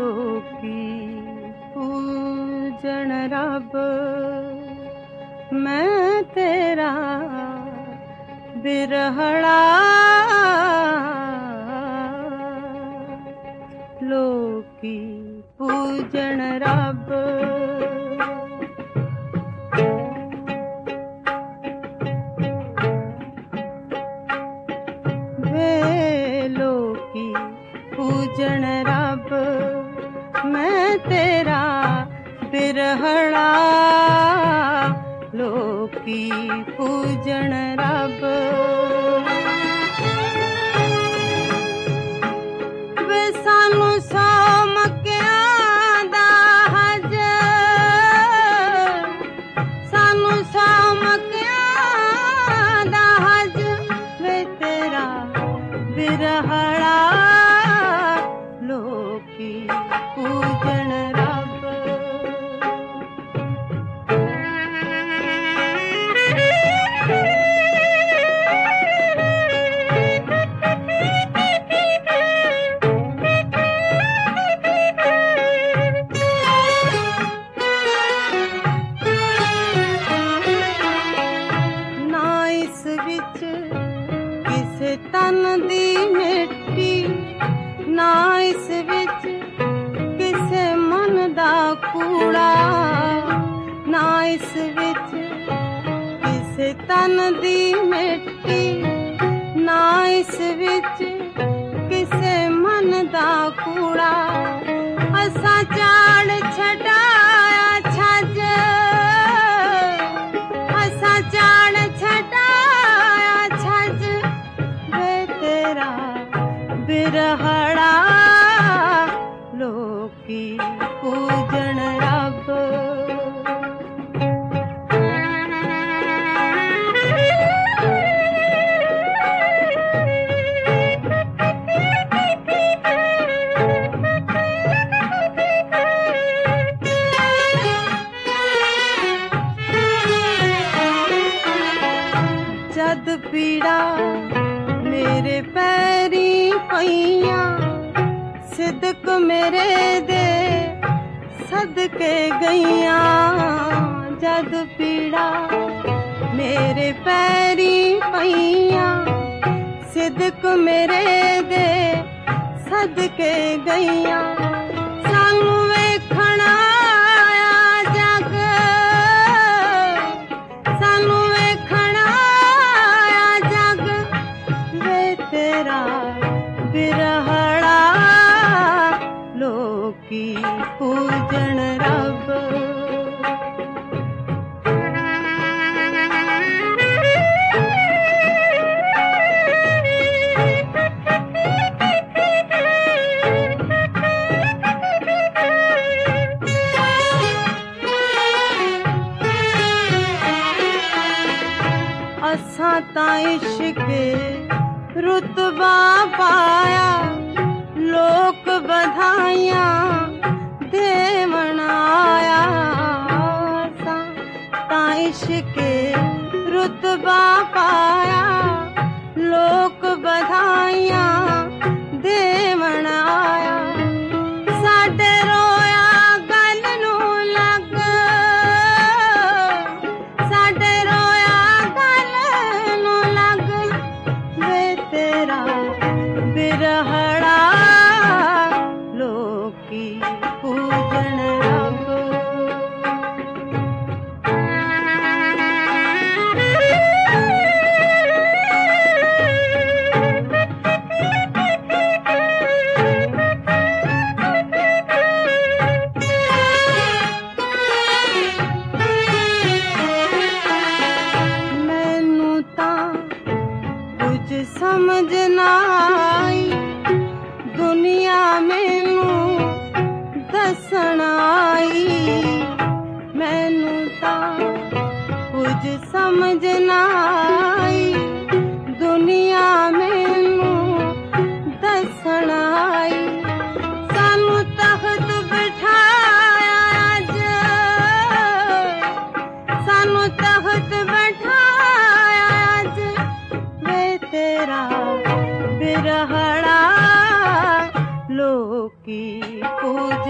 लोकी पूजन रब मैं तेरा बिरहड़ा लोकी पूजन रब वे लोकी पूजन रब मैं तेरा बिरहड़ा लोकी पूजन रब वे सानू सौ मक्कियां दा हज सानू सौ मक्कियां दा हज वे तेरा बिरहड़ा लोकी पूजन रब तन दी मिट्टी ना इस विच किसे मन दा कूड़ा ना इस विच किसे तन दी मिट्टी ना इस विच किसे मन दा कूड़ा असा चाड़ छटाया छज असा चाड़ छटाया छज तेरा बिरहड़ा लोकी पूजन रब जद पीड़ा मेरे पैरी पईयां सिदक मेरे दे सदके गईयां जद पीड़ा मेरे पैरी पईयां सिदक मेरे दे सदके गईयां सानू वेखण आया जग सानू वेखण आया जग वे तेरा बिरहड़ा लोकी पूजन रब असां तां इश्के रुतबा पाया लोक बधाइयां देवण आया असां तां इश्के रुतबा पाया लोक बधाइयां देवण आया साडे रोया गल नू लग साडे रोया गल नू लग वे तेरा बिरहड़ा लोकी पूजन रब मैनू तां कुछ समझ ना आई दुनिया मैनू दसन आई मैनू तां कुछ समझ ना आई दुनिया मैनू दसन आई सानू तख्त बिठाया अज सानू तख्त बिठाया अज वे तेरा बिरहड़ा लोकी की पूजा